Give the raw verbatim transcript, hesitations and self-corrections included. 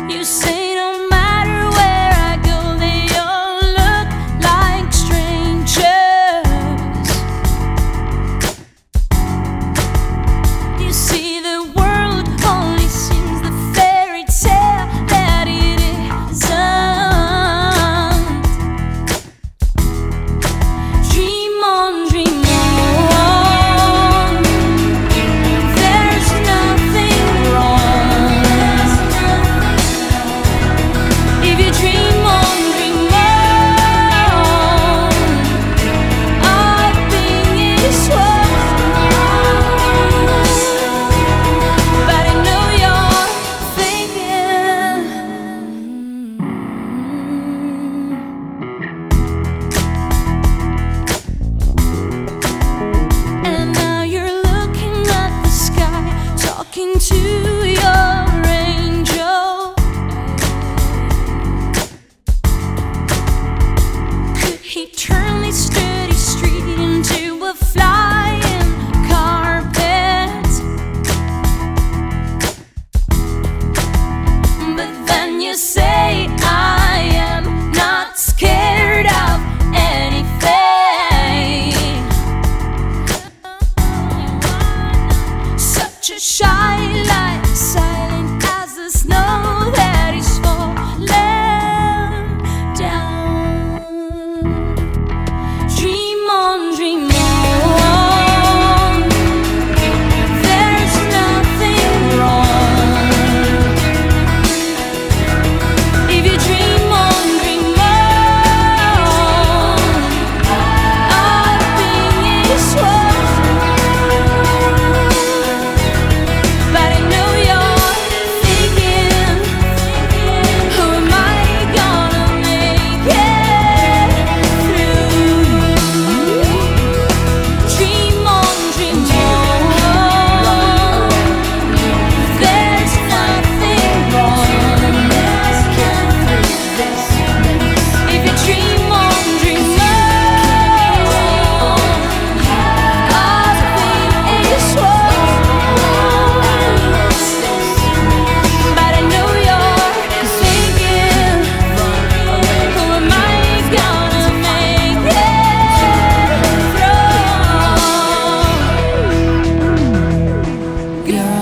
You say no matter where I go, they all look like strangers. You see, the world only seems the fairy tale that it isn't. Dream on, dream on. There's nothing wrong if you dream on, dream on of being yourself. But I know you're thinking, and now you're looking at the sky, talking to your angel. Could he turn this dirty street into a flying carpet? But then you say I am not scared of anything. Such a shy light, silent as the snow that is falling down. Dream on, dream on. There's nothing wrong if you dream on, dream on of being yourself. But I know you're thinking, who am I gonna make it through? Dream on, dream on. There's nothing wrong if you dream on, dream on of being yourself. But I know you're thinking, who am I gonna make it through? Girl,